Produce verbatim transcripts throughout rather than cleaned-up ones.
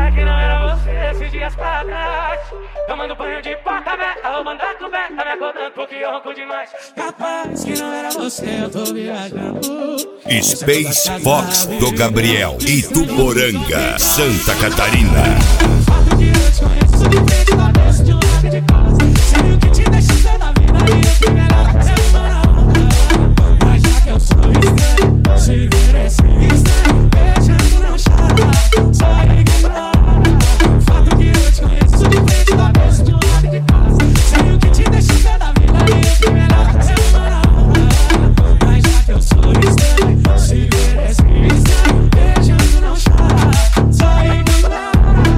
que não era você esses dias pra trás. Tomando banho de porta aberta, roubando a coberta, me acordando porque eu ronco demais. Capaz que não era você, eu tô viajando. Space Fox do Gabriel, Ituporanga, Santa Catarina. Fato que eu te conheço de frente, da cabeça, de um lado de costa. Sei o que te deixa ser na vida e o que melhor é uma na onda. Mas já que eu sou estranho, se ver esse estranho, beijando não chora, só ignora. Fato que eu te conheço de frente, da cabeça, de um lado de costa. Sei o que te deixa ser na vida e o que melhor é uma na onda. Mas já que eu sou estranho, se ver esse estranho, beijando não chora, só ignora.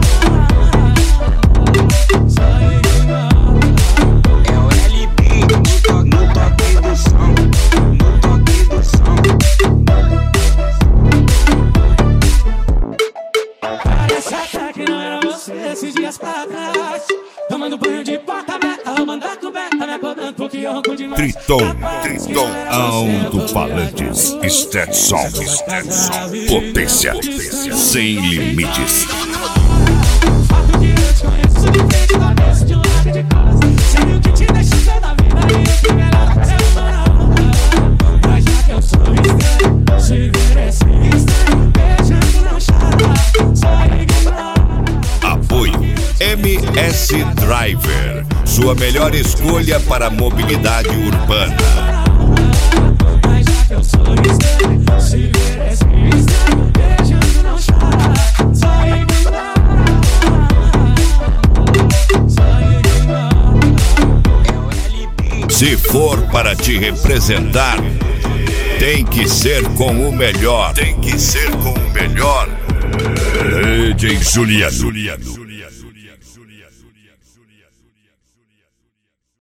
É o L B no toque do som, no toque do som. Parece até que não era você esses dias pra trás. Tomando banho de porta aberta, roubando a coberta, me acordando porque eu ronco demais. Triton, Triton, alto-falantes, Stetson, Stetson, potência, potência, sem limites. Fato que eu te conheço de frente, da cabeça, de um lado de costa. Sei o que te deixa ser na vida e o que melhor é uma na onda. Mas já que eu sou estranho, se ver esse estranho, beijando não chora, só ignora. Apoio M S Driver, sua melhor escolha para a mobilidade urbana. Mas já que eu sou estranho, se ver esse estranho, beijando não chora, só ignora. Se for para te representar, tem que ser com o melhor. Tem que ser com o melhor. D J Juliano.